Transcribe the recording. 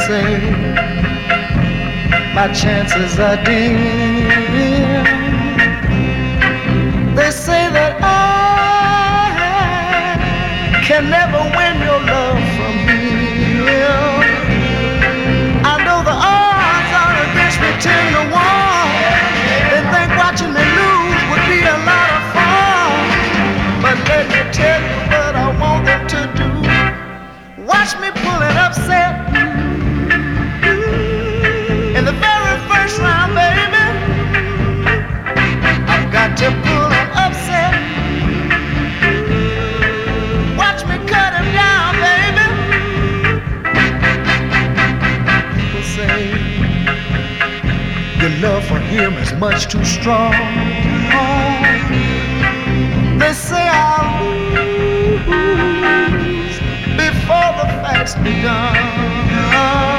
say my chances are dim. They say that I can never win your love from him. I know the odds are against me 10-1. They think watching me lose would be a lot of fun. But let me tell you what I want them to do. Watch me pull it upset in the very first round, baby. I've got to pull him upset. Watch me cut him down, baby. People say your love for him is much too strong. They say I'll lose before the fight's begun.